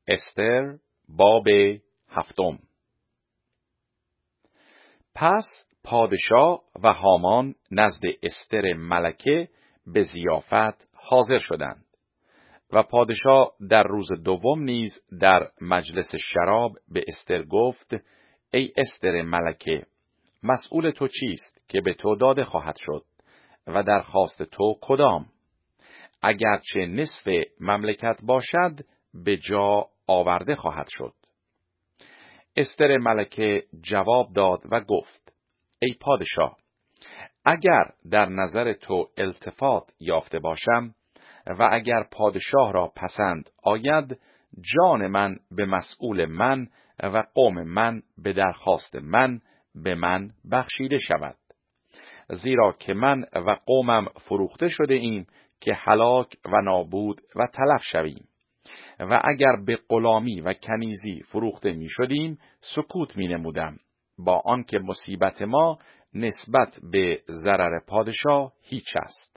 استر باب 7. پس پادشاه و هامان نزد استر ملکه به ضیافت حاضر شدند و پادشاه در روز دوم نیز در مجلس شراب به استر گفت: ای استر ملکه، مسئول تو چیست که به تو داده خواهد شد و درخواست تو کدام؟ اگرچه نصف مملکت باشد به جا آورده خواهد شد. استر ملکه جواب داد و گفت: ای پادشاه، اگر در نظر تو التفات یافته باشم و اگر پادشاه را پسند آید، جان من به مسئول من و قوم من به درخواست من به من بخشیده شود، زیرا که من و قومم فروخته شده ایم که هلاک و نابود و تلف شویم، و اگر به غلامی و کنیزی فروخته می شدیم سکوت می نمودم، با آنکه مصیبت ما نسبت به ضرر پادشاه هیچ است.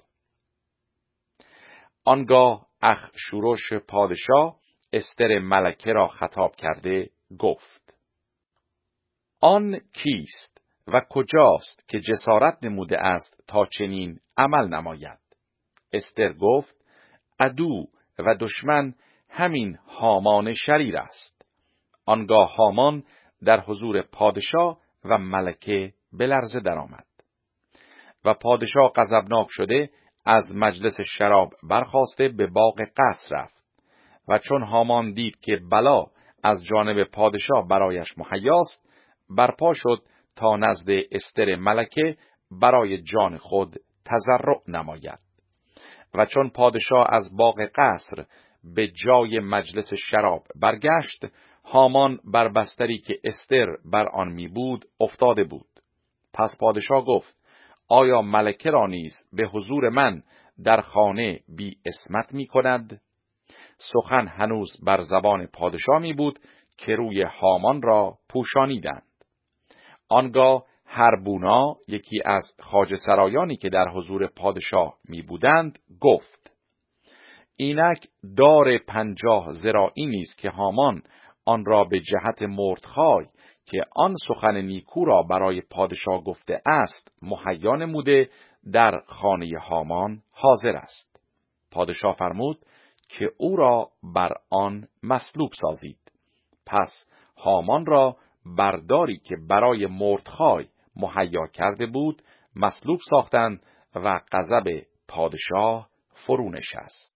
آنگاه اخشوروش پادشاه استر ملکه را خطاب کرده گفت: آن کیست و کجاست که جسارت نموده است تا چنین عمل نماید؟ استر گفت: عدو و دشمن همین هامان شریر است. آنگاه هامان در حضور پادشاه و ملکه به لرزه درآمد و پادشاه غضبناک شده از مجلس شراب برخاسته به باغ قصر رفت و چون هامان دید که بلا از جانب پادشاه برایش مهیاست، برپا شد تا نزد استر ملکه برای جان خود تضرع نماید. و چون پادشاه از باغ قصر به جای مجلس شراب برگشت، هامان بر بستری که استر بر آن می بود افتاده بود. پس پادشاه گفت: آیا ملکه را نیز به حضور من در خانه بی اسمت می کند؟ سخن هنوز بر زبان پادشاه می بود که روی هامان را پوشانیدند. آنگاه هربونا، یکی از خواجه سرایانی که در حضور پادشاه می بودند، گفت: اینک دار 50 ذراعی نیست که هامان آن را به جهت مردخای که آن سخن نیکو را برای پادشاه گفته است مهیا نموده در خانه هامان حاضر است. پادشاه فرمود که او را بر آن مصلوب سازید. پس هامان را برداری که برای مردخای مهیا کرده بود مصلوب ساختند و غضب پادشاه فرو نشست.